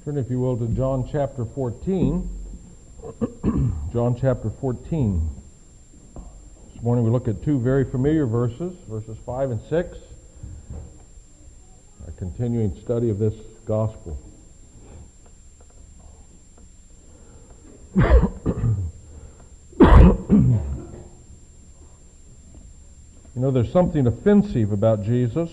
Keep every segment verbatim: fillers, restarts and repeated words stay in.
Turn, if you will, to John chapter fourteen. John chapter fourteen. This morning we look at two very familiar verses, verses five and six. Our continuing study of this gospel. You know, there's something offensive about Jesus.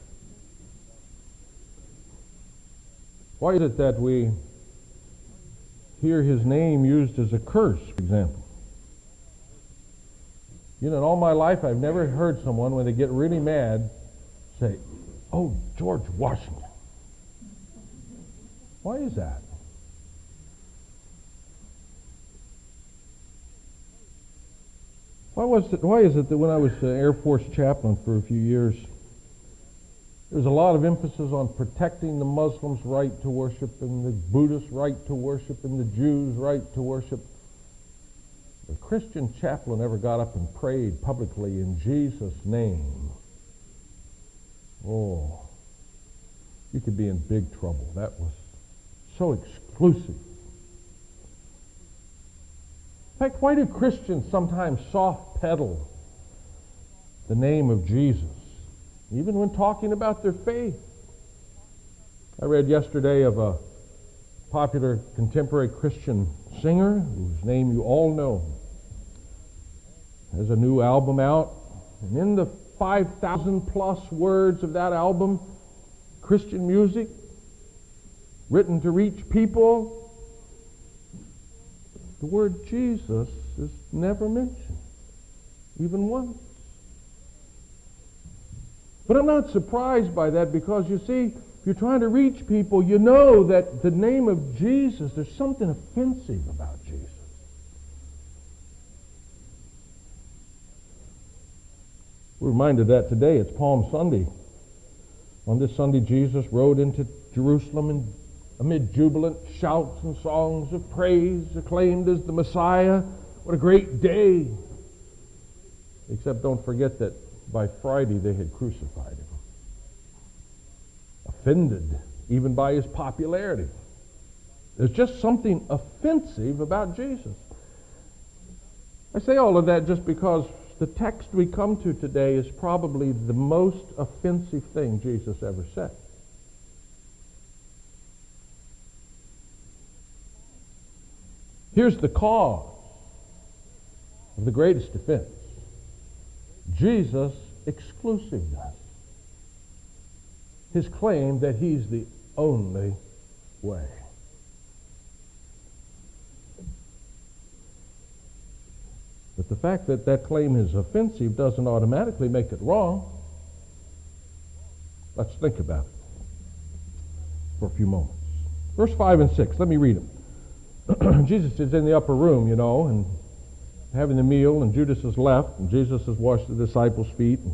Why is it that we hear his name used as a curse, for example? You know, in all my life, I've never heard someone, when they get really mad, say, "Oh, George Washington." Why is that? Why was it, why is it that when I was uh, Air Force chaplain for a few years, there was a lot of emphasis on protecting the Muslims' right to worship and the Buddhists' right to worship and the Jews' right to worship. The Christian chaplain ever got up and prayed publicly in Jesus' name. Oh, you could be in big trouble. That was so exclusive. In fact, why do Christians sometimes soft pedal the name of Jesus, even when talking about their faith? I read yesterday of a popular contemporary Christian singer whose name you all know. Has a new album out, and in the five thousand plus words of that album, Christian music, written to reach people, the word Jesus is never mentioned, even once. But I'm not surprised by that, because you see, if you're trying to reach people, you know that the name of Jesus, there's something offensive about Jesus. We're reminded that today. It's Palm Sunday. On this Sunday, Jesus rode into Jerusalem and amid jubilant shouts and songs of praise, acclaimed as the Messiah. What a great day. Except don't forget that by Friday they had crucified him. Offended even by his popularity. There's just something offensive about Jesus. I say all of that just because the text we come to today is probably the most offensive thing Jesus ever said. Here's the cause of the greatest offense. Jesus exclusiveness. His claim that he's the only way. But the fact that that claim is offensive doesn't automatically make it wrong. Let's think about it for a few moments. Verse five and six, let me read them. Jesus is in the upper room, you know, and having the meal, and Judas has left, and Jesus has washed the disciples' feet. And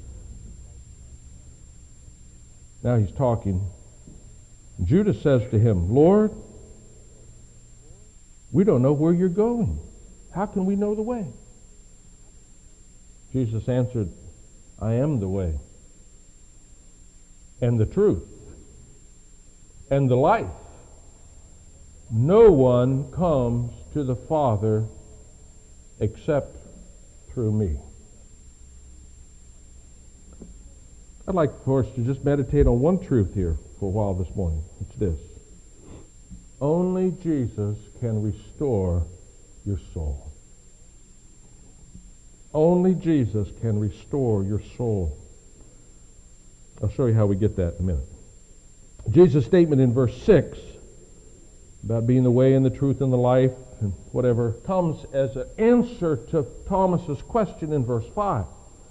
now he's talking. And Judas says to him, "Lord, we don't know where you're going. How can we know the way?" Jesus answered, "I am the way, and the truth, and the life. No one comes to the Father except through me." I'd like for us to just meditate on one truth here for a while this morning. It's this. Only Jesus can restore your soul. Only Jesus can restore your soul. I'll show you how we get that in a minute. Jesus' statement in verse six about being the way and the truth and the life and whatever comes as an answer to Thomas's question in verse five.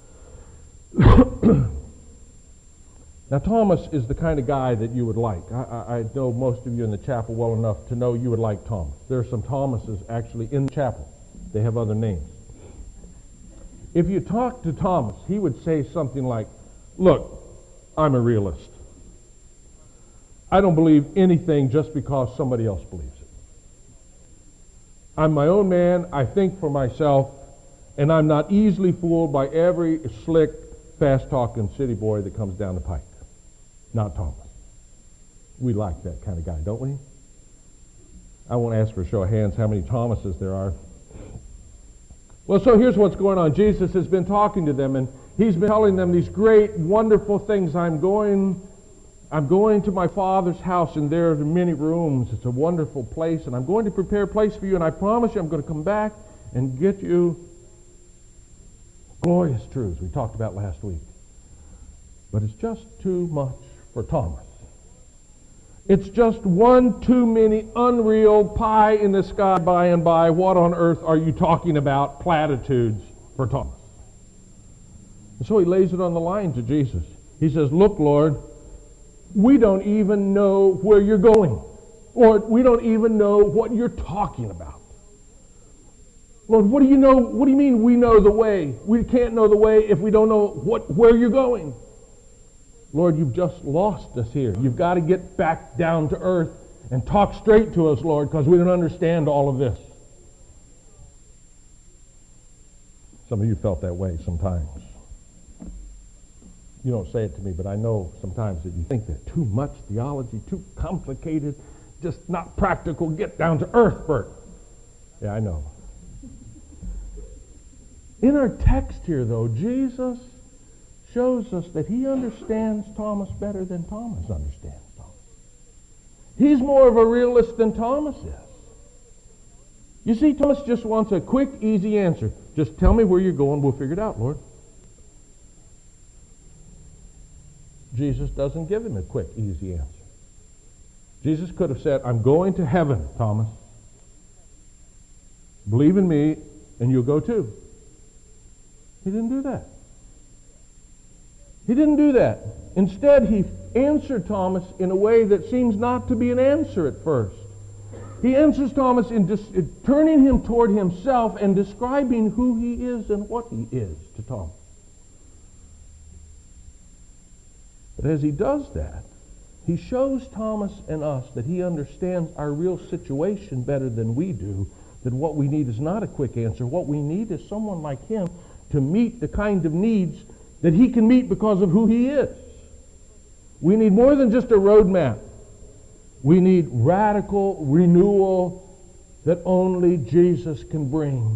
Now, Thomas is the kind of guy that you would like. I, I, I know most of you in the chapel well enough to know you would like Thomas. There are some Thomases actually in the chapel. They have other names. If you talk to Thomas, he would say something like, "Look, I'm a realist. I don't believe anything just because somebody else believes it. I'm my own man, I think for myself, and I'm not easily fooled by every slick, fast-talking city boy that comes down the pike." Not Thomas. We like that kind of guy, don't we? I won't ask for a show of hands how many Thomases there are. Well, so here's what's going on. Jesus has been talking to them, and he's been telling them these great, wonderful things. I'm going, I'm going to my Father's house, and there are many rooms. It's a wonderful place, and I'm going to prepare a place for you, and I promise you I'm going to come back and get you glorious truths we talked about last week. But it's just too much for Thomas. It's just one too many unreal pie in the sky by and by. What on earth are you talking about? Platitudes for Thomas. And so he lays it on the line to Jesus. He says, look, Lord, we don't even know where you're going. Lord, we don't even know what you're talking about. Lord, what do you know? What do you mean we know the way? We can't know the way if we don't know what where you're going. Lord, you've just lost us here. You've got to get back down to earth and talk straight to us, Lord, because we don't understand all of this. Some of you felt that way sometimes. You don't say it to me, but I know sometimes that you think that too much theology, too complicated, just not practical. Get down to earth, Bert. Yeah, I know. In our text here, though, Jesus shows us that he understands Thomas better than Thomas understands Thomas. He's more of a realist than Thomas is. You see, Thomas just wants a quick, easy answer. Just tell me where you're going, we'll figure it out, Lord. Jesus doesn't give him a quick, easy answer. Jesus could have said, I'm going to heaven, Thomas. Believe in me, and you'll go too. He didn't do that. He didn't do that. Instead, he answered Thomas in a way that seems not to be an answer at first. He answers Thomas in, dis- in turning him toward himself and describing who he is and what he is to Thomas. But as he does that, he shows Thomas and us that he understands our real situation better than we do, that what we need is not a quick answer. What we need is someone like him to meet the kind of needs that he can meet because of who he is. We need more than just a roadmap. We need radical renewal that only Jesus can bring,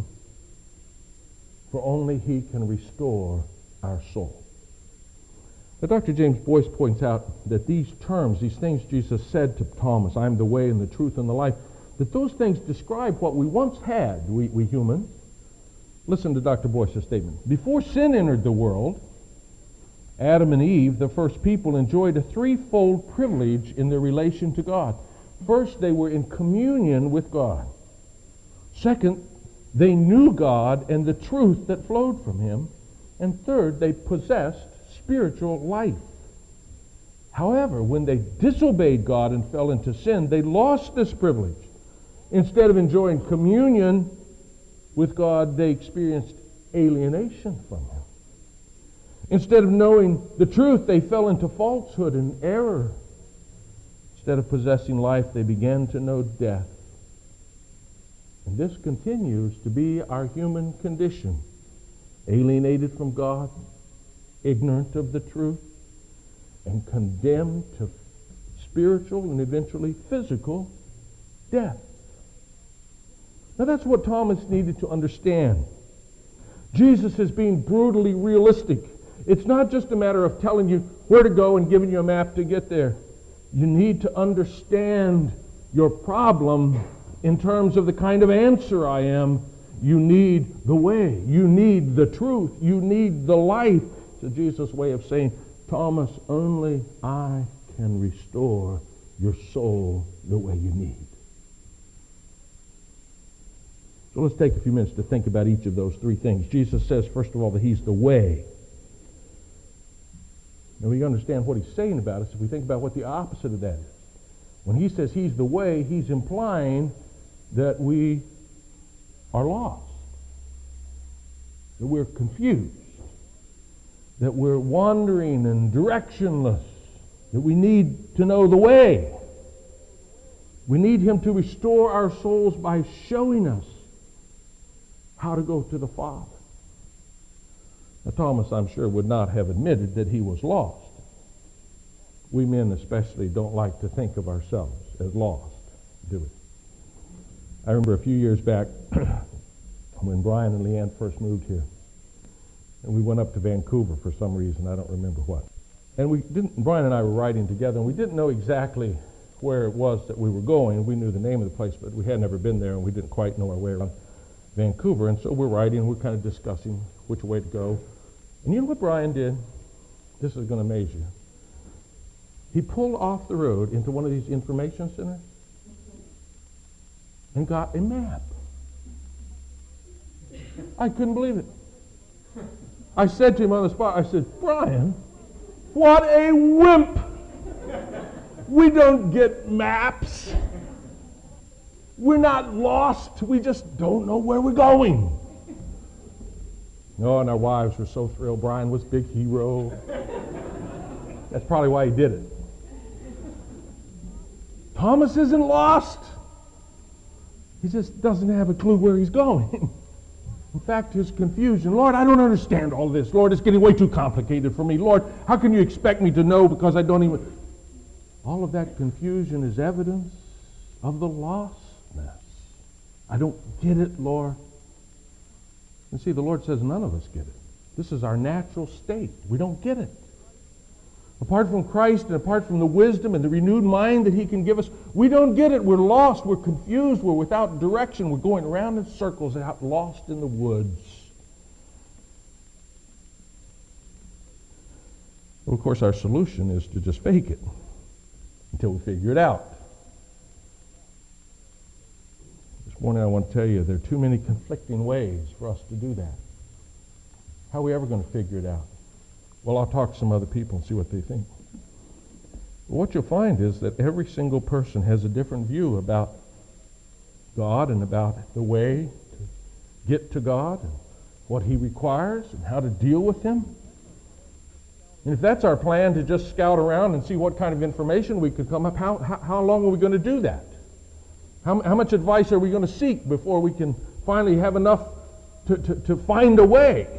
for only he can restore our soul. But Doctor James Boyce points out that these terms, these things Jesus said to Thomas, I am the way and the truth and the life, that those things describe what we once had, we, we humans. Listen to Doctor Boyce's statement. Before sin entered the world, Adam and Eve, the first people, enjoyed a threefold privilege in their relation to God. First, they were in communion with God. Second, they knew God and the truth that flowed from him. And third, they possessed spiritual life. However, when they disobeyed God and fell into sin, they lost this privilege. Instead of enjoying communion with God, they experienced alienation from him. Instead of knowing the truth, they fell into falsehood and error. Instead of possessing life, they began to know death. And this continues to be our human condition. Alienated from God, ignorant of the truth, and condemned to spiritual and eventually physical death. Now that's what Thomas needed to understand. Jesus is being brutally realistic. It's not just a matter of telling you where to go and giving you a map to get there. You need to understand your problem in terms of the kind of answer I am. You need the way. You need the truth. You need the life. It's Jesus' way of saying, Thomas, only I can restore your soul the way you need. So let's take a few minutes to think about each of those three things. Jesus says, first of all, that he's the way. Now we understand what he's saying about us if we think about what the opposite of that is. When he says he's the way, he's implying that we are lost, that we're confused, that we're wandering and directionless, that we need to know the way. We need him to restore our souls by showing us how to go to the Father. Now, Thomas, I'm sure, would not have admitted that he was lost. We men especially don't like to think of ourselves as lost, do we? I remember a few years back when Brian and Leanne first moved here, and we went up to Vancouver for some reason. I don't remember what. And we didn't. Brian and I were riding together, and we didn't know exactly where it was that we were going. We knew the name of the place, but we had never been there, and we didn't quite know our way around Vancouver. And so we're riding, and we're kind of discussing which way to go. And you know what Brian did? This is going to amaze you. He pulled off the road into one of these information centers and got a map. I couldn't believe it. I said to him on the spot, I said, Brian, what a wimp! We don't get maps. We're not lost. We just don't know where we're going. No, and our wives were so thrilled. Brian was a big hero. That's probably why he did it. Thomas isn't lost. He just doesn't have a clue where he's going. In fact, his confusion, Lord, I don't understand all this. Lord, it's getting way too complicated for me. Lord, how can you expect me to know because I don't even... All of that confusion is evidence of the lostness. I don't get it, Lord. And see, the Lord says none of us get it. This is our natural state. We don't get it. Apart from Christ and apart from the wisdom and the renewed mind that He can give us, we don't get it. We're lost. We're confused. We're without direction. We're going around in circles out lost in the woods. Well, of course, our solution is to just fake it until we figure it out. This morning I want to tell you there are too many conflicting ways for us to do that. How are we ever going to figure it out? Well, I'll talk to some other people and see what they think. But what you'll find is that every single person has a different view about God and about the way to get to God and what He requires and how to deal with Him. And if that's our plan, to just scout around and see what kind of information we could come up, how, how, how long are we going to do that? How, how much advice are we going to seek before we can finally have enough to, to, to find a way?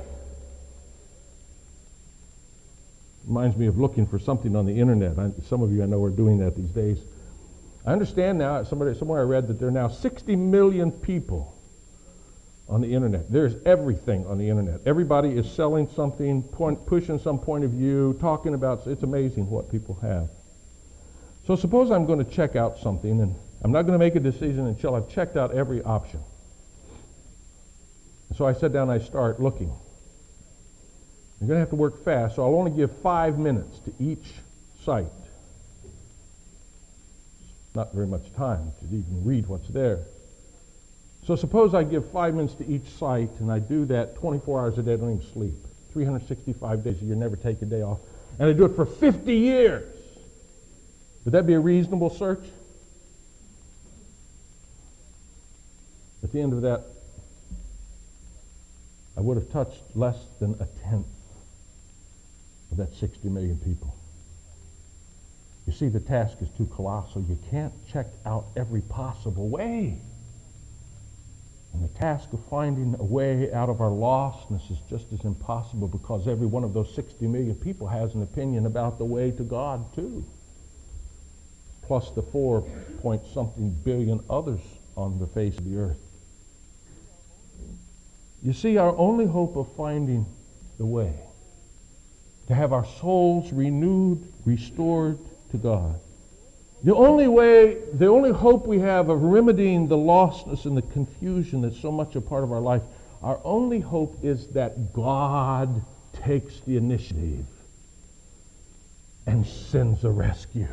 Reminds me of looking for something on the internet. I, some of you I know are doing that these days. I understand now, somebody, somewhere I read that there are now sixty million people on the internet. There's everything on the internet. Everybody is selling something, point, pushing some point of view, talking about, it's amazing what people have. So suppose I'm going to check out something, and I'm not going to make a decision until I've checked out every option. So I sit down and I start looking. You're going to have to work fast, so I'll only give five minutes to each site. Not very much time to even read what's there. So suppose I give five minutes to each site, and I do that twenty-four hours a day, I don't even sleep. three hundred sixty-five days a year, never take a day off. And I do it for fifty years. Would that be a reasonable search? At the end of that, I would have touched less than a tenth of that sixty million people. You see, the task is too colossal. You can't check out every possible way. And the task of finding a way out of our lostness is just as impossible because every one of those sixty million people has an opinion about the way to God too. Plus the four point something billion others on the face of the earth. You see, our only hope of finding the way, to have our souls renewed, restored to God, the only way, the only hope we have of remedying the lostness and the confusion that's so much a part of our life, our only hope is that God takes the initiative and sends a rescue.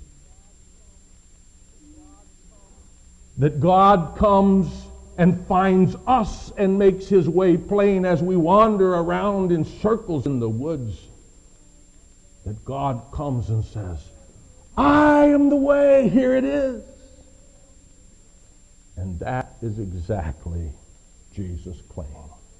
That God comes and finds us and makes His way plain as we wander around in circles in the woods. That God comes and says, I am the way, here it is. And that is exactly Jesus' claim.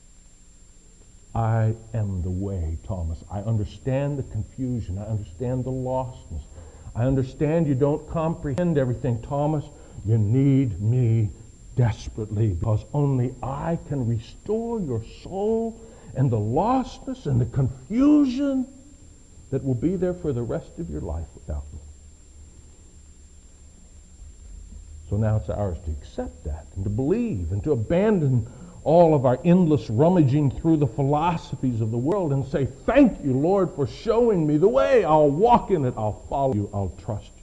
I am the way, Thomas. I understand the confusion. I understand the lostness. I understand you don't comprehend everything, Thomas. You need me desperately because only I can restore your soul and the lostness and the confusion that will be there for the rest of your life without me. So so now it's ours to accept that and to believe and to abandon all of our endless rummaging through the philosophies of the world and say, thank you, Lord, for showing me the way. I'll walk in it. I'll follow you. I'll trust you.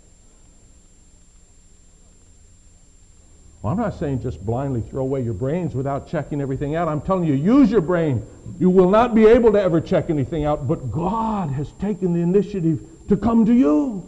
Well, I'm not saying just blindly throw away your brains without checking everything out. I'm telling you, use your brain. You will not be able to ever check anything out, but God has taken the initiative to come to you.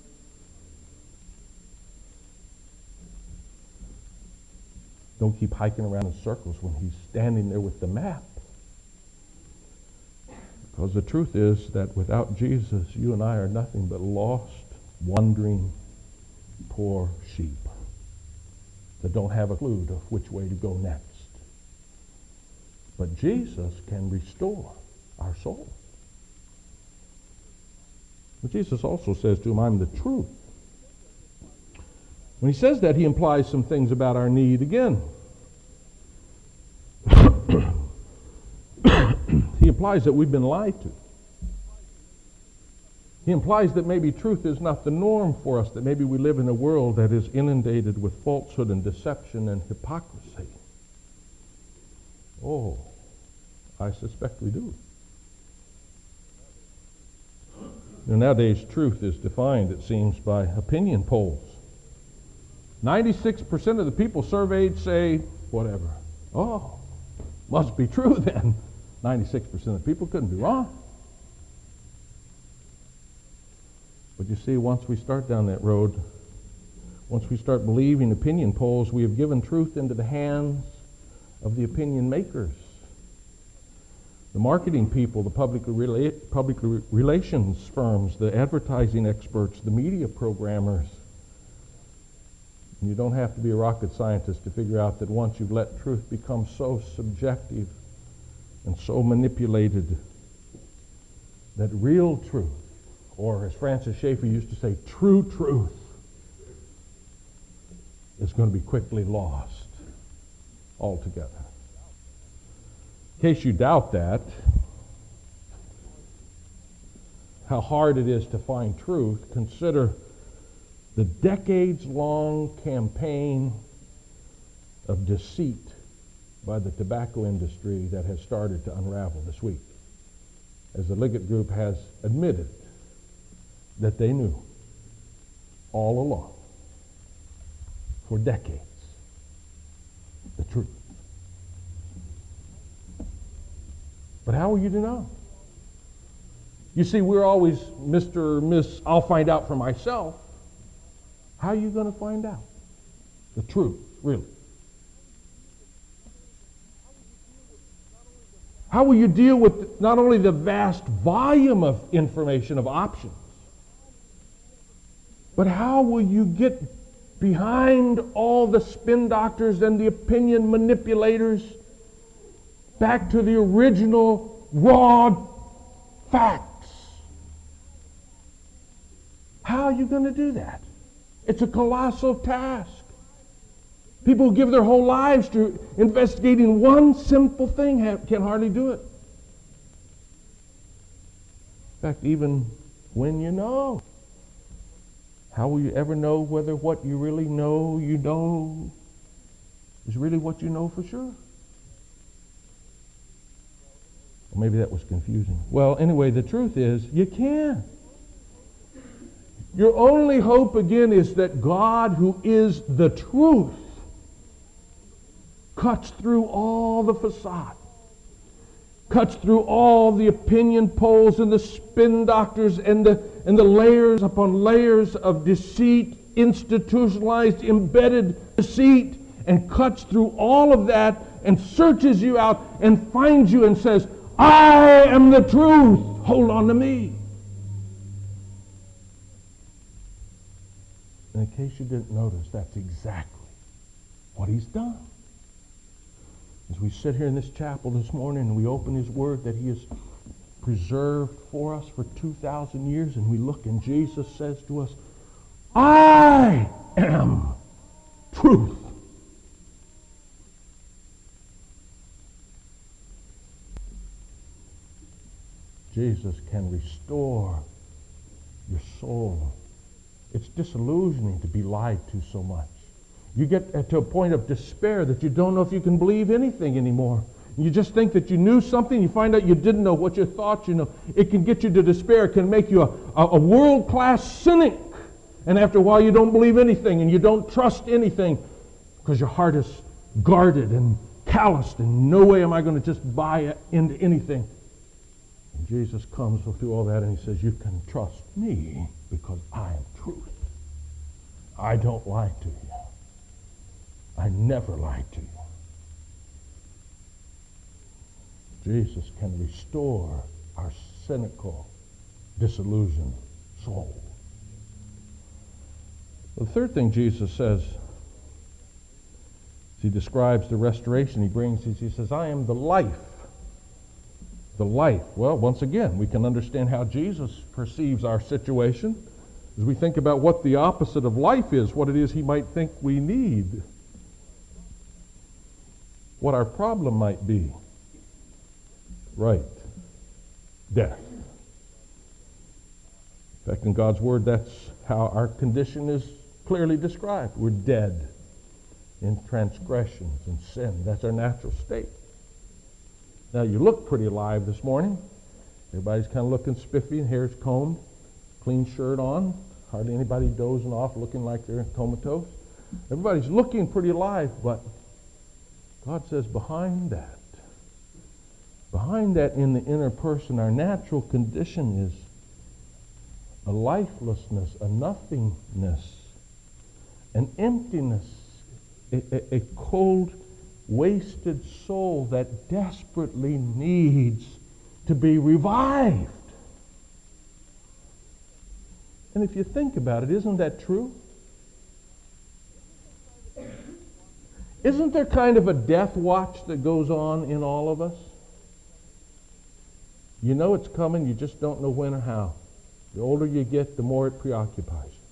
Don't keep hiking around in circles when he's standing there with the map. Because the truth is that without Jesus, you and I are nothing but lost, wandering, poor sheep that don't have a clue of which way to go next. But Jesus can restore our soul. But Jesus also says to him, I'm the truth. When he says that, he implies some things about our need again. He implies that we've been lied to. He implies that maybe truth is not the norm for us, that maybe we live in a world that is inundated with falsehood and deception and hypocrisy. Oh, I suspect we do. You know, nowadays, truth is defined, it seems, by opinion polls. ninety-six percent of the people surveyed say, whatever. Oh, must be true then. ninety-six percent of the people couldn't be wrong. But you see, once we start down that road, once we start believing opinion polls, we have given truth into the hands of the opinion makers. The marketing people, the public, rela- public relations firms, the advertising experts, the media programmers. And you don't have to be a rocket scientist to figure out that once you've let truth become so subjective and so manipulated, that real truth, or as Francis Schaeffer used to say, true truth, is going to be quickly lost altogether. In case you doubt that, how hard it is to find truth, consider the decades-long campaign of deceit by the tobacco industry that has started to unravel this week, as the Liggett Group has admitted that they knew all along, for decades, the truth. But how are you to know? You see, we're always Mister or Miss I'll find out for myself. How are you going to find out the truth, really? How will you deal with not only the vast volume of information, of options, but how will you get behind all the spin doctors and the opinion manipulators back to the original raw facts? How are you going to do that? It's a colossal task. People who give their whole lives to investigating one simple thing have, can hardly do it. In fact, even when you know, how will you ever know whether what you really know you know is really what you know for sure? Or maybe that was confusing. Well, anyway, the truth is, you can. Your only hope, again, is that God, who is the truth, cuts through all the facade, cuts through all the opinion polls and the spin doctors and the, and the layers upon layers of deceit, institutionalized, embedded deceit, and cuts through all of that and searches you out and finds you and says, I am the truth. Hold on to me. And in case you didn't notice, that's exactly what he's done. As we sit here in this chapel this morning and we open his word that he has preserved for us for two thousand years, and we look and Jesus says to us, I am truth. Jesus can restore your soul. It's disillusioning to be lied to so much. You get to a point of despair that you don't know if you can believe anything anymore. You just think that you knew something, you find out you didn't know what you thought you know. It can get you to despair. It can make you a, a, a world-class cynic. And after a while you don't believe anything and you don't trust anything because your heart is guarded and calloused and no way am I going to just buy into anything. And Jesus comes through all that and he says, you can trust me because I am truth. I don't lie to you. I never lied to you. Jesus can restore our cynical, disillusioned soul. The third thing Jesus says, as he describes the restoration he brings, is he says, I am the life. The life. Well, once again, we can understand how Jesus perceives our situation as we think about what the opposite of life is, what it is he might think we need, what our problem might be. Right. Death. In fact, in God's Word, that's how our condition is clearly described. We're dead in transgressions and sin. That's our natural state. Now, you look pretty alive this morning. Everybody's kind of looking spiffy and hair's combed, clean shirt on. Hardly anybody dozing off looking like they're comatose. Everybody's looking pretty alive, but God says behind that, behind that in the inner person, our natural condition is a lifelessness, a nothingness, an emptiness, a, a, a cold, wasted soul that desperately needs to be revived. And if you think about it, isn't that true? Isn't there kind of a death watch that goes on in all of us? You know it's coming, you just don't know when or how. The older you get, the more it preoccupies you.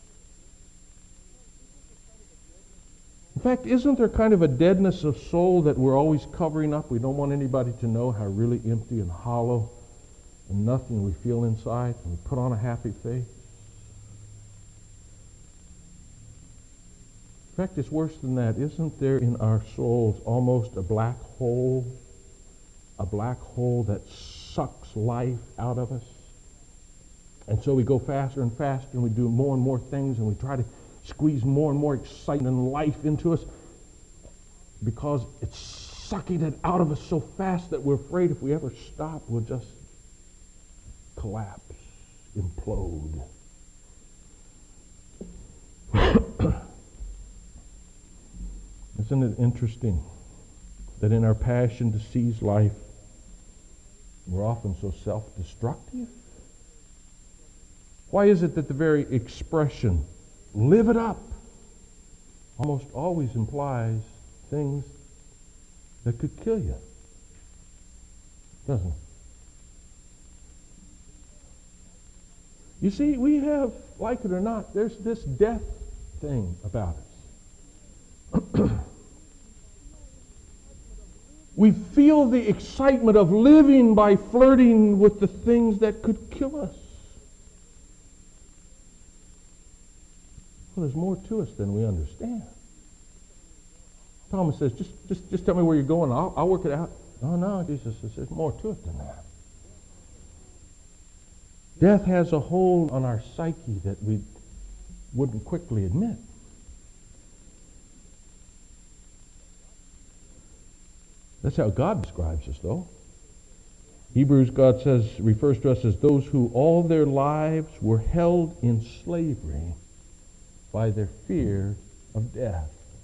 In fact, isn't there kind of a deadness of soul that we're always covering up? We don't want anybody to know how really empty and hollow and nothing we feel inside, and we put on a happy face. In fact, it's worse than that. Isn't there in our souls almost a black hole? A black hole that sucks life out of us? And so we go faster and faster and we do more and more things and we try to squeeze more and more excitement and life into us because it's sucking it out of us so fast that we're afraid if we ever stop, we'll just collapse, implode. Isn't it interesting that in our passion to seize life, we're often so self-destructive? Why is it that the very expression, live it up, almost always implies things that could kill you? Doesn't it? You see, we have, like it or not, there's this death thing about us. We feel the excitement of living by flirting with the things that could kill us. Well, there's more to us than we understand. Thomas says, just, just, just tell me where you're going. I'll, I'll work it out. No, no, Jesus says, there's more to it than that. Death has a hold on our psyche that we wouldn't quickly admit. That's how God describes us, though. Hebrews, God says, refers to us as those who all their lives were held in slavery by their fear of death.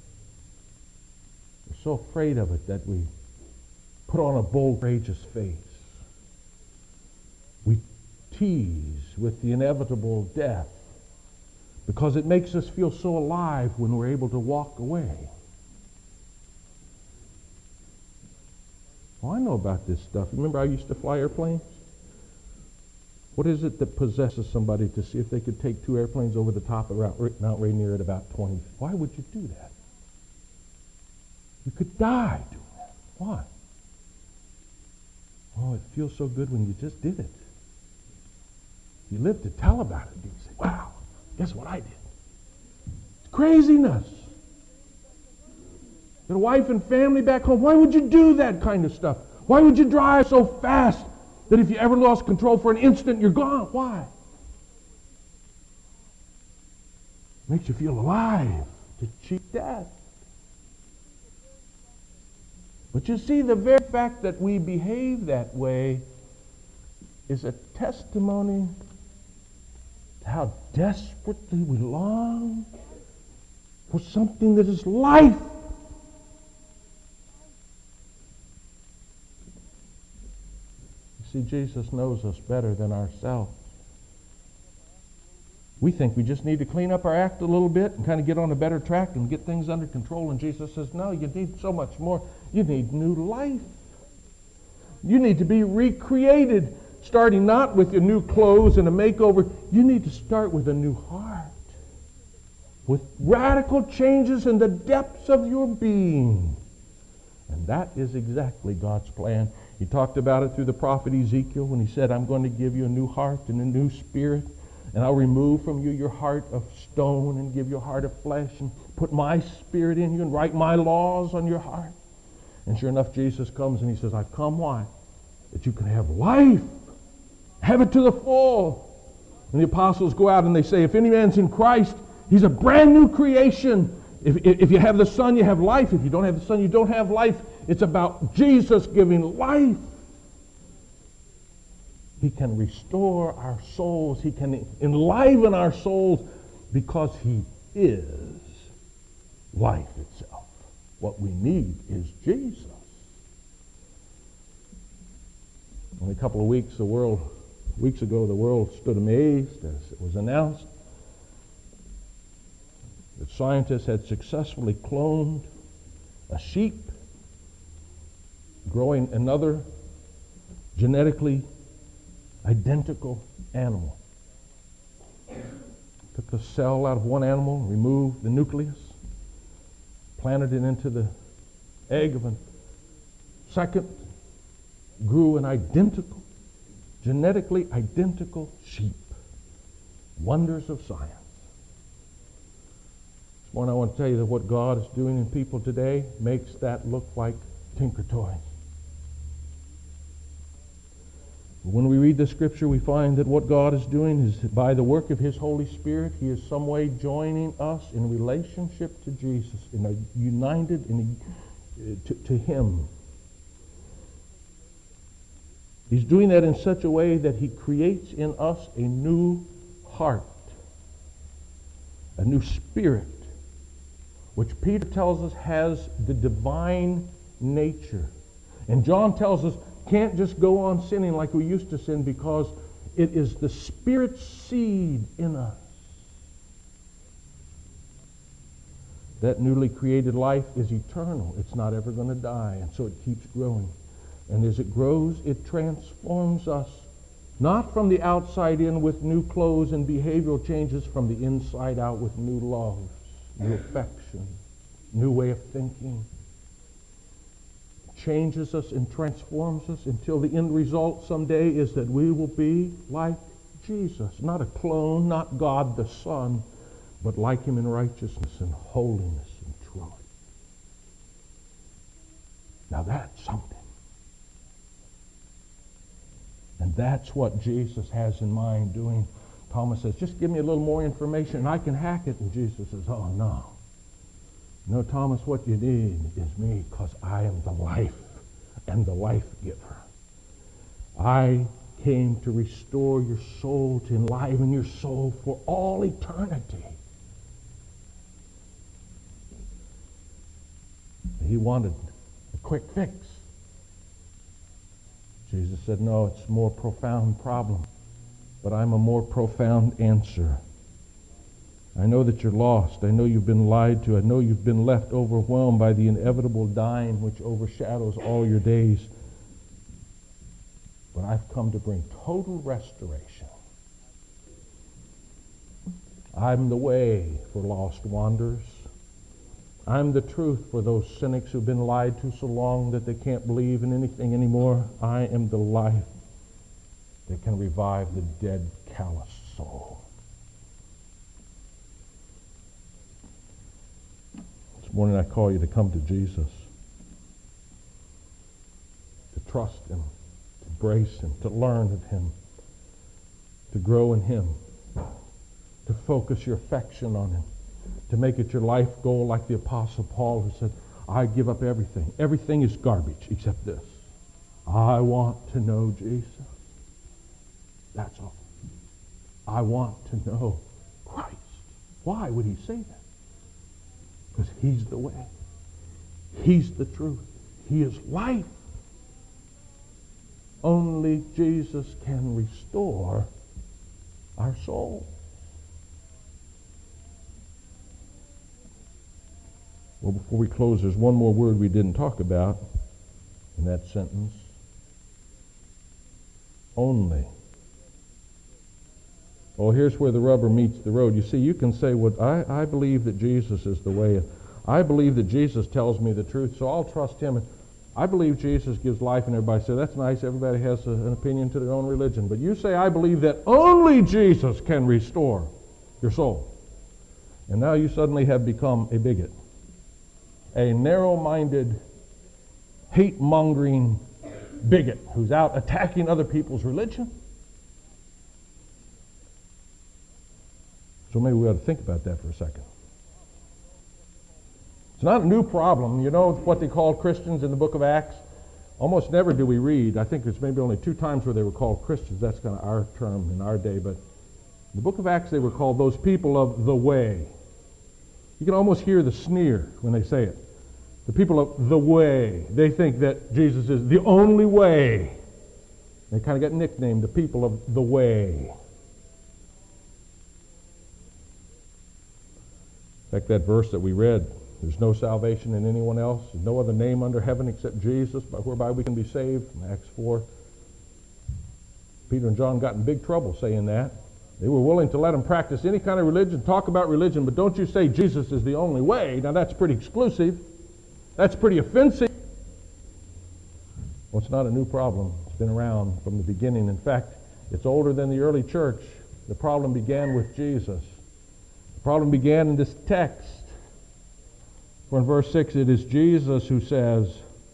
We're so afraid of it that we put on a bold, courageous face. We tease with the inevitable death because it makes us feel so alive when we're able to walk away. Well, I know about this stuff. Remember I used to fly airplanes? What is it that possesses somebody to see if they could take two airplanes over the top of Mount Rainier at about twenty? Why would you do that? You could die doing that. Why? Oh, it feels so good when you just did it. If you live to tell about it, you say, wow, guess what I did? It's craziness. Got a wife and family back home. Why would you do that kind of stuff? Why would you drive so fast that if you ever lost control for an instant, you're gone? Why? Makes you feel alive to cheat death. But you see, the very fact that we behave that way is a testimony to how desperately we long for something that is life. You see, Jesus knows us better than ourselves. We think we just need to clean up our act a little bit and kind of get on a better track and get things under control. And Jesus says, no, you need so much more. You need new life. You need to be recreated, starting not with your new clothes and a makeover. You need to start with a new heart, with radical changes in the depths of your being. And that is exactly God's plan. He talked about it through the prophet Ezekiel when he said, I'm going to give you a new heart and a new spirit. And I'll remove from you your heart of stone and give you a heart of flesh and put my spirit in you and write my laws on your heart. And sure enough, Jesus comes and he says, I've come, why? That you can have life. Have it to the full. And the apostles go out and they say, if any man's in Christ, he's a brand new creation. If, if you have the Son, you have life. If you don't have the Son, you don't have life. It's about Jesus giving life. He can restore our souls. He can enliven our souls because he is life itself. What we need is Jesus. Only a couple of weeks, the world, weeks ago, the world stood amazed as it was announced that scientists had successfully cloned a sheep, growing another genetically identical animal. Took the cell out of one animal, removed the nucleus, planted it into the egg of a second, grew an identical, genetically identical sheep. Wonders of science. This morning I want to tell you that what God is doing in people today makes that look like tinker toys. When we read the scripture, we find that what God is doing is by the work of his Holy Spirit, he is some way joining us in relationship to Jesus, in a united in a, to, to him. He's doing that in such a way that he creates in us a new heart, a new spirit, which Peter tells us has the divine nature. And John tells us can't just go on sinning like we used to sin because it is the Spirit's seed in us. That newly created life is eternal. It's not ever going to die, and so it keeps growing. And as it grows, it transforms us, not from the outside in with new clothes and behavioral changes, from the inside out with new loves, new affection, new way of thinking. Changes us and transforms us until the end result someday is that we will be like Jesus. Not a clone, not God the Son, but like him in righteousness and holiness and truth. Now that's something. And that's what Jesus has in mind doing. Thomas says, just give me a little more information and I can hack it. And Jesus says, oh no. No, Thomas, what you need is me, because I am the life and the life giver. I came to restore your soul, to enliven your soul for all eternity. He wanted a quick fix. Jesus said, no, it's a more profound problem, but I'm a more profound answer. I know that you're lost. I know you've been lied to. I know you've been left overwhelmed by the inevitable dying which overshadows all your days. But I've come to bring total restoration. I'm the way for lost wanderers. I'm the truth for those cynics who've been lied to so long that they can't believe in anything anymore. I am the life that can revive the dead, callous soul. This morning I call you to come to Jesus, to trust Him, to embrace Him, to learn of Him, to grow in Him, to focus your affection on Him, to make it your life goal like the Apostle Paul, who said, I give up everything. Everything is garbage except this. I want to know Jesus. That's all. I want to know Christ. Why would he say that? Because He's the way. He's the truth. He is life. Only Jesus can restore our soul. Well, before we close, there's one more word we didn't talk about in that sentence. Only. Oh, here's where the rubber meets the road. You see, you can say, well, I, I believe that Jesus is the way. I believe that Jesus tells me the truth, so I'll trust Him. And I believe Jesus gives life, and everybody says, that's nice. Everybody has a, an opinion to their own religion. But you say, I believe that only Jesus can restore your soul. And now you suddenly have become a bigot. A narrow-minded, hate-mongering bigot who's out attacking other people's religion. So maybe we ought to think about that for a second. It's not a new problem. You know what they called Christians in the book of Acts? Almost never do we read. I think there's maybe only two times where they were called Christians. That's kind of our term in our day. But in the book of Acts, they were called those people of the way. You can almost hear the sneer when they say it. The people of the way. They think that Jesus is the only way. They kind of got nicknamed the people of the way. In fact, that verse that we read, there's no salvation in anyone else. There's no other name under heaven except Jesus, by whereby we can be saved. In Acts four. Peter and John got in big trouble saying that. They were willing to let them practice any kind of religion, talk about religion, but don't you say Jesus is the only way. Now that's pretty exclusive. That's pretty offensive. Well, it's not a new problem. It's been around from the beginning. In fact, it's older than the early church. The problem began with Jesus. The problem began in this text. For in verse six, it is Jesus who says,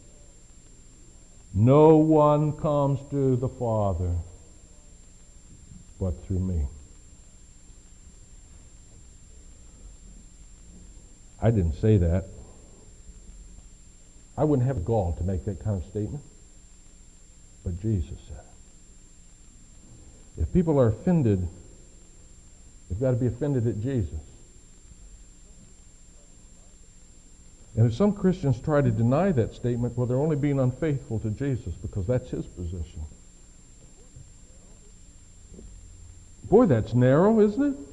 no one comes to the Father but through me. I didn't say that. I wouldn't have gall to make that kind of statement, but Jesus said it. If people are offended, they've got to be offended at Jesus. And if some Christians try to deny that statement, well, they're only being unfaithful to Jesus because that's His position. Boy, that's narrow, isn't it?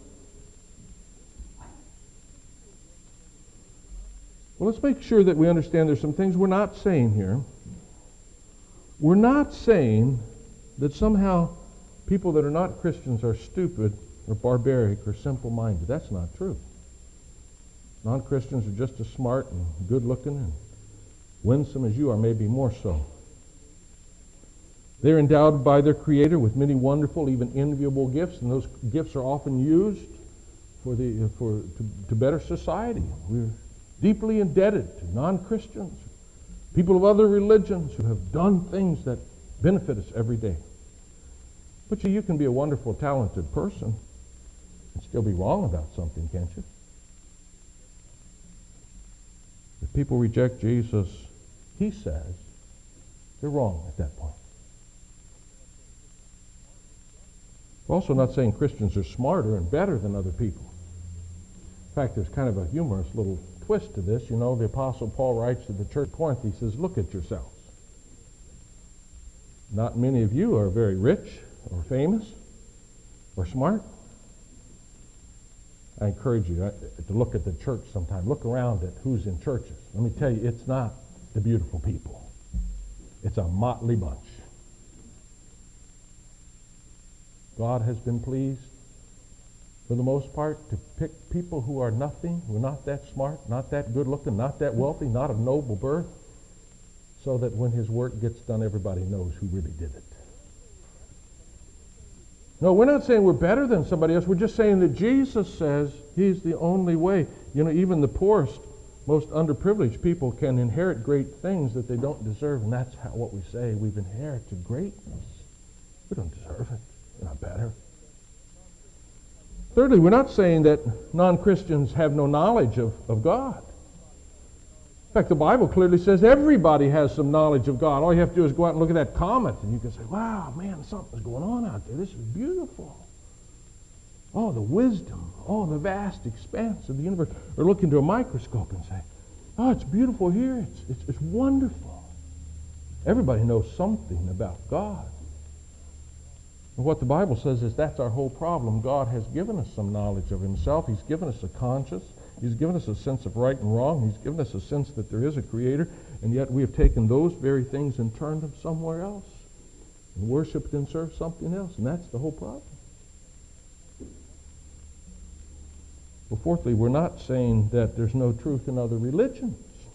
Well, let's make sure that we understand there's some things we're not saying here. We're not saying that somehow people that are not Christians are stupid or barbaric or simple-minded. That's not true. Non-Christians are just as smart and good-looking and winsome as you are, maybe more so. They're endowed by their Creator with many wonderful, even enviable gifts, and those gifts are often used for the for to, to better society. We're deeply indebted to non-Christians, people of other religions who have done things that benefit us every day. But you, you can be a wonderful, talented person and still be wrong about something, can't you? If people reject Jesus, He says, they're wrong at that point. We're also not saying Christians are smarter and better than other people. In fact, there's kind of a humorous little twist to this. You know, the Apostle Paul writes to the church at Corinth, he says, look at yourselves. Not many of you are very rich or famous or smart. I encourage you to look at the church sometime. Look around at who's in churches. Let me tell you, it's not the beautiful people. It's a motley bunch. God has been pleased, for the most part, to pick people who are nothing, who are not that smart, not that good-looking, not that wealthy, not of noble birth, so that when His work gets done, everybody knows who really did it. No, we're not saying we're better than somebody else. We're just saying that Jesus says He's the only way. You know, even the poorest Most underprivileged people can inherit great things that they don't deserve, and that's how, what we say. We've inherited greatness. We don't deserve it. We're not better. Thirdly, we're not saying that non-Christians have no knowledge of, of God. In fact, the Bible clearly says everybody has some knowledge of God. All you have to do is go out and look at that comet, and you can say, wow, man, something's going on out there. This is beautiful. Oh, the wisdom. Oh, the vast expanse of the universe. Or look into a microscope and say, oh, it's beautiful here. It's, it's, it's wonderful. Everybody knows something about God. And what the Bible says is that's our whole problem. God has given us some knowledge of himself. He's given us a conscience. He's given us a sense of right and wrong. He's given us a sense that there is a creator. And yet we have taken those very things and turned them somewhere else. And worshiped and served something else. And that's the whole problem. Well, fourthly, we're not saying that there's no truth in other religions.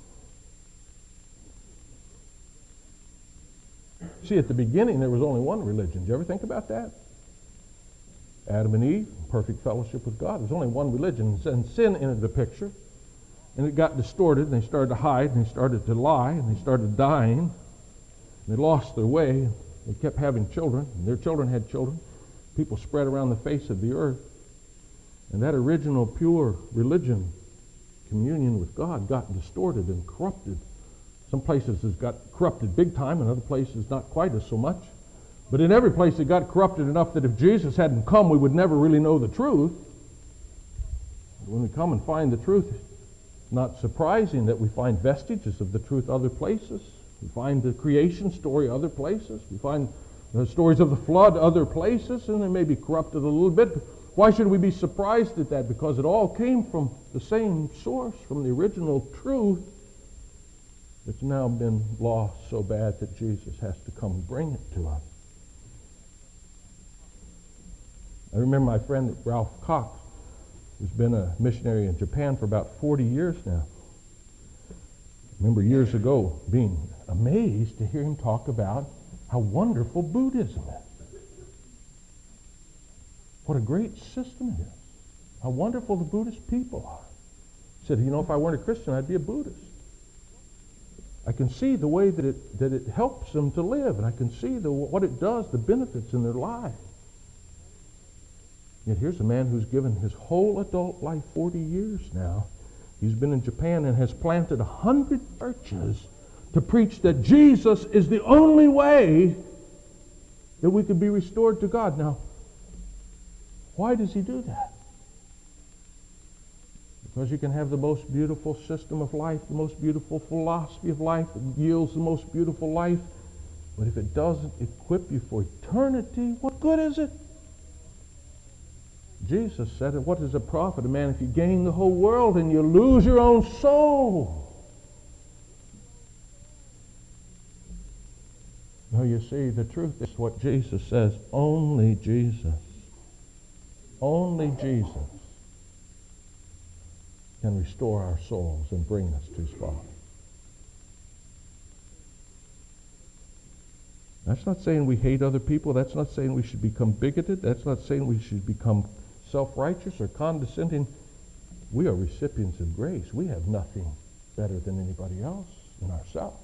See, at the beginning, there was only one religion. Did you ever think about that? Adam and Eve, perfect fellowship with God. There's only one religion. And sin entered the picture. And it got distorted, and they started to hide, and they started to lie, and they started dying. And they lost their way. They kept having children, and their children had children. People spread around the face of the earth. And that original pure religion, communion with God, got distorted and corrupted. Some places it got corrupted big time, and other places not quite as so much. But in every place it got corrupted enough that if Jesus hadn't come, we would never really know the truth. When we come and find the truth, it's not surprising that we find vestiges of the truth other places. We find the creation story other places. We find the stories of the flood other places, and they may be corrupted a little bit. Why should we be surprised at that? Because it all came from the same source, from the original truth. It's now been lost so bad that Jesus has to come and bring it to us. I remember my friend Ralph Cox, who's been a missionary in Japan for about forty years now. I remember years ago being amazed to hear him talk about how wonderful Buddhism is. What a great system it is. How wonderful the Buddhist people are. He said, you know, if I weren't a Christian, I'd be a Buddhist. I can see the way that it, that it helps them to live, and I can see the, what it does, the benefits in their lives. Yet here's a man who's given his whole adult life, forty years now. He's been in Japan and has planted a hundred churches to preach that Jesus is the only way that we could be restored to God. Now, why does he do that? Because you can have the most beautiful system of life, the most beautiful philosophy of life, that yields the most beautiful life. But if it doesn't equip you for eternity, what good is it? Jesus said, what does it profit a man if you gain the whole world and you lose your own soul? No, you see, the truth is what Jesus says, only Jesus. Only Jesus can restore our souls and bring us to his Father. That's not saying we hate other people. That's not saying we should become bigoted. That's not saying we should become self-righteous or condescending. We are recipients of grace. We have nothing better than anybody else in ourselves.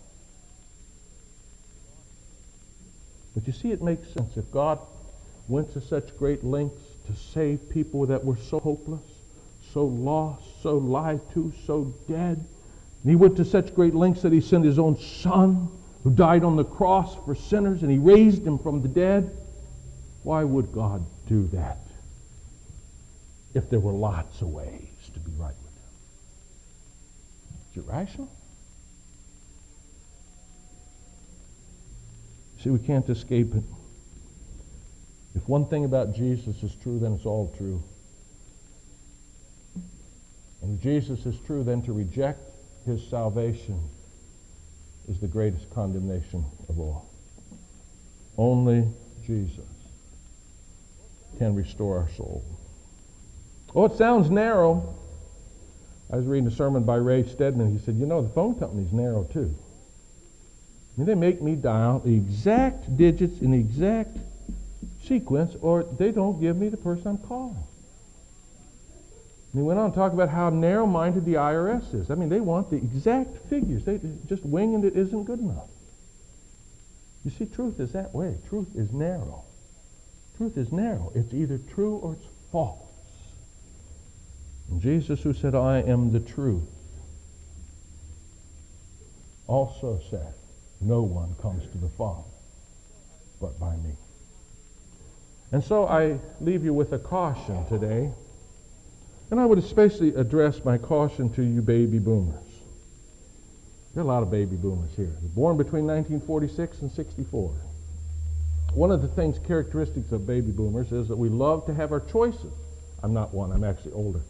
But you see, it makes sense. If God went to such great lengths to save people that were so hopeless, so lost, so lied to, so dead, and he went to such great lengths that he sent his own Son, who died on the cross for sinners, and he raised him from the dead, why would God do that if there were lots of ways to be right with him? Is it rational? See, we can't escape it. If one thing about Jesus is true, then it's all true. And if Jesus is true, then to reject his salvation is the greatest condemnation of all. Only Jesus can restore our soul. Oh, it sounds narrow. I was reading a sermon by Ray Stedman. He said, you know, the phone company's narrow too. I mean, they make me dial the exact digits in the exact sequence, or they don't give me the person I'm calling. And he went on to talk about how narrow-minded the I R S is. I mean, they want the exact figures. They just winging it isn't good enough. You see, truth is that way. Truth is narrow. Truth is narrow. It's either true or it's false. And Jesus, who said, I am the truth, also said, no one comes to the Father but by me. And so I leave you with a caution today. And I would especially address my caution to you baby boomers. There are a lot of baby boomers here, born between nineteen forty-six and sixty-four. One of the things, characteristics of baby boomers, is that we love to have our choices. I'm not one, I'm actually older.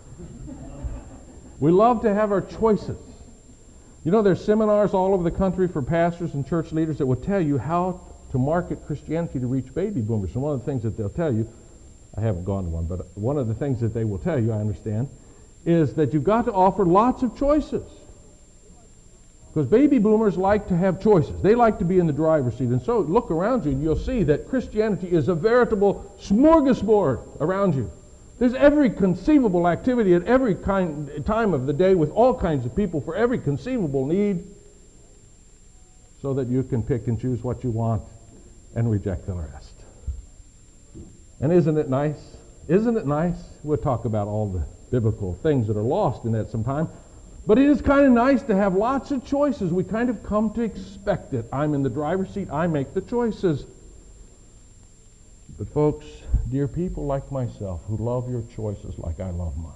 We love to have our choices. You know, there's seminars all over the country for pastors and church leaders that will tell you how to market Christianity to reach baby boomers. And one of the things that they'll tell you, I haven't gone to one, but one of the things that they will tell you, I understand, is that you've got to offer lots of choices. Because baby boomers like to have choices. They like to be in the driver's seat. And so look around you and you'll see that Christianity is a veritable smorgasbord around you. There's every conceivable activity at every kind, time of the day with all kinds of people for every conceivable need, so that you can pick and choose what you want and reject the rest. And isn't it nice? Isn't it nice? We'll talk about all the biblical things that are lost in that sometime. But it is kind of nice to have lots of choices. We kind of come to expect it. I'm in the driver's seat. I make the choices. But folks, dear people like myself who love your choices like I love mine,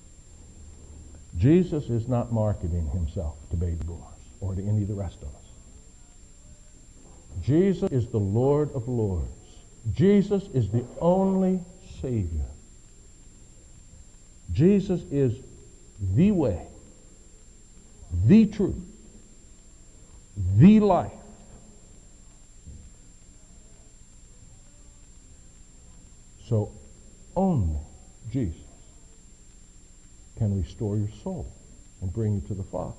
Jesus is not marketing himself to baby boomers or to any of the rest of us. Jesus is the Lord of Lords. Jesus is the only Savior. Jesus is the way, the truth, the life. So only Jesus can restore your soul and bring you to the Father.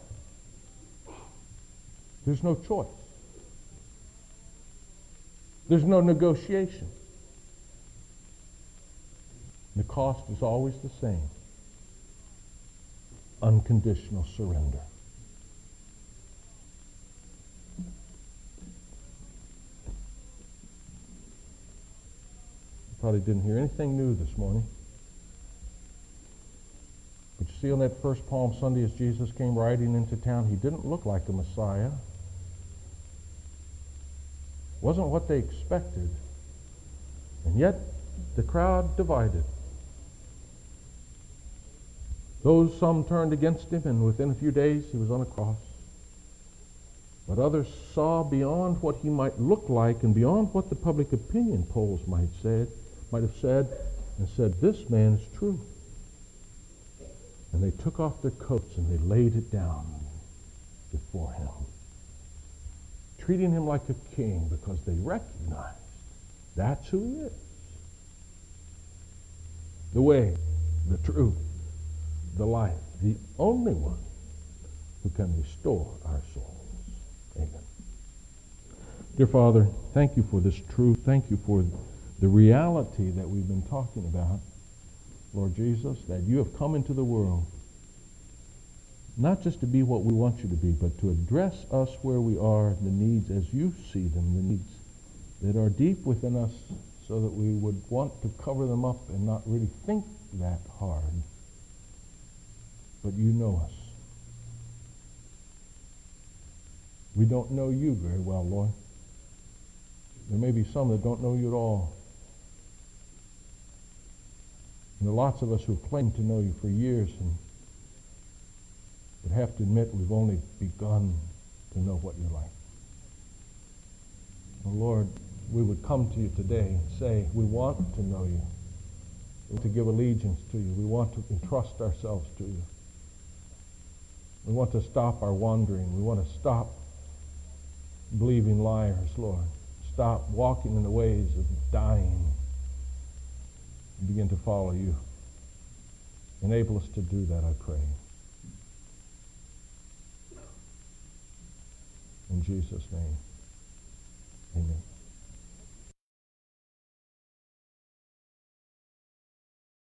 There's no choice. There's no negotiation. The cost is always the same. Unconditional surrender. You probably didn't hear anything new this morning. But you see, on that first Palm Sunday as Jesus came riding into town, he didn't look like a Messiah. Wasn't what they expected. And yet, the crowd divided. Those, some turned against him, and within a few days he was on a cross. But others saw beyond what he might look like and beyond what the public opinion polls might said, might have said, and said, this man is true. And they took off their coats and they laid it down before him, treating him like a king because they recognized that's who he is. The way, the truth, the life, the only one who can restore our souls. Amen. Dear Father, thank you for this truth. Thank you for the reality that we've been talking about, Lord Jesus, that you have come into the world not just to be what we want you to be, but to address us where we are, the needs as you see them, the needs that are deep within us, so that we would want to cover them up and not really think that hard. But you know us. We don't know you very well, Lord. There may be some that don't know you at all. And there are lots of us who claim to know you for years and would have to admit we've only begun to know what you're like. Oh, Lord, we would come to you today and say, we want to know you. We want to give allegiance to you. We want to entrust ourselves to you. We want to stop our wandering. We want to stop believing liars, Lord. Stop walking in the ways of dying and begin to follow you. Enable us to do that, I pray. In Jesus' name, amen.